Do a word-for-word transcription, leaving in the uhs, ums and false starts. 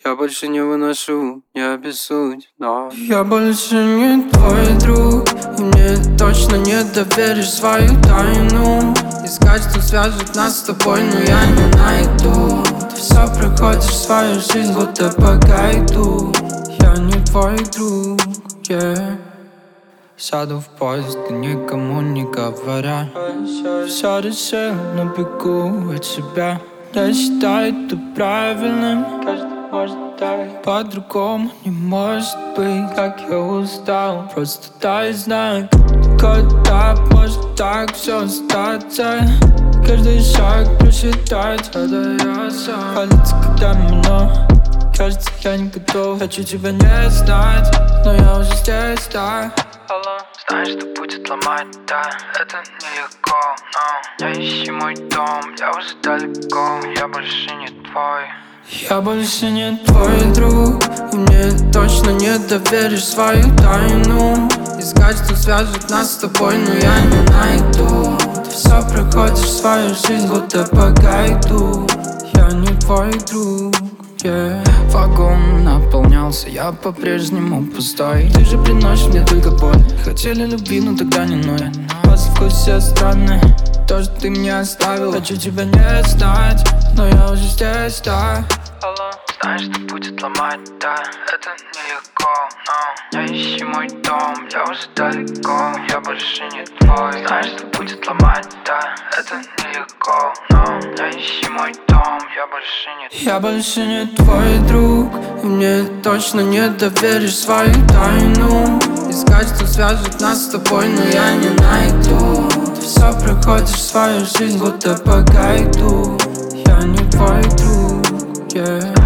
Я больше не выношу, не обессудь, но я больше не твой друг, и мне точно не доверишь свою тайну. Искать, что свяжет нас с тобой, но я не найду. Ты все проходишь свою жизнь, будто по гайду. Я не твой друг, yeah. Сяду в поезд и никому не говоря, все решил на бегу от себя. Я считаю это правильным, каждый может так. По-другому не может быть, как я устал. Просто дай знак, когда может так все статься. Каждый шаг просчитать, это я сам. Палится, когда меня, кажется, я не готов. Хочу тебя не знать, но я уже здесь, да. Знаешь, что будет ломать, да, это нелегко, но не ищи мой дом, я уже далеко, я больше не твой. Я больше не твой друг, и мне точно не доверишь свою тайну. Искать, что свяжет нас с тобой, но я не найду. Ты все проходишь свою жизнь, будто по гайду. Я не твой друг, yeah. Вагон наполнялся, я по-прежнему пустой. Ты же приносишь мне только боль. Хотели любви, но тогда не ной. Послевкусие все странное, то, что ты мне оставил. Хочу тебя не знать, но я уже здесь, да. Знаешь, что будет ломать, да, это нелегко, но не ищи мой дом, я уже далеко, я больше не твой. Знаешь, что будет ломать, да, это нелегко, но не ищи мой дом, я больше не твой. Я больше не твой друг, и мне точно не доверишь свою тайну. Искать, что свяжет нас с тобой, но я не найду. Ты все проходишь свою жизнь, будто по гайду. Я не твой друг, yeah.